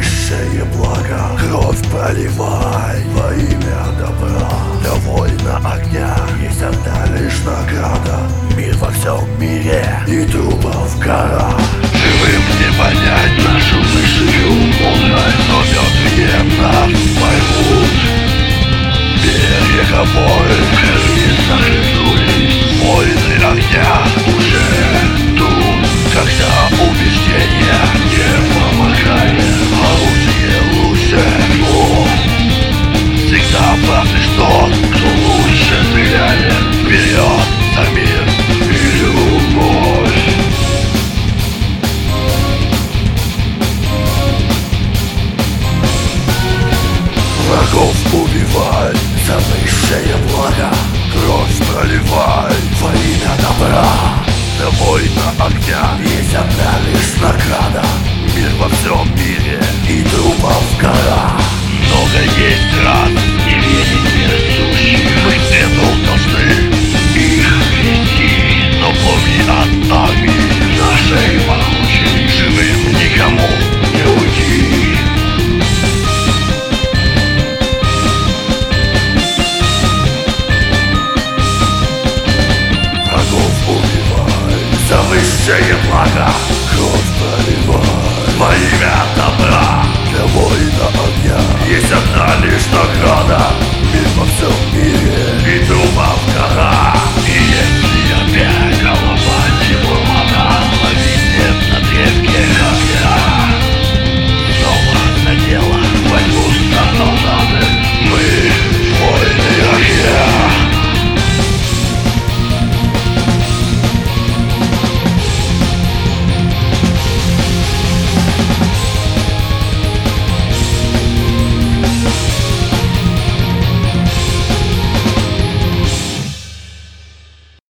высшее благо. Кровь проливай во имя добра. Довольно огня, есть одна лишь награда. Мир во всем мире и трупов гора. Живым не понять нашу высшую мудрость, но мертвые нас поймут. Переговоры в крови захлебнулись. Войны огня уже тут. Когда убеждение не помогает, оружие лучше слов. Всегда правда, что кто лучше стреляет. Вперед за мир и любовь. Врагов убивай за высшее благо. Кровь проливай во имя добра. Довольно огня, есть одна лишь награда. Мир во всем мире и трупов гора. Много есть рад и верить сущих. Мы где-то должны их вести. Но помни от нами нашей могучей. Живым никому не уйти. За высшее благо. Кровь проливай во имя добра. Для воина огня есть одна лишь награда. Мир во всем мире и трупов гора.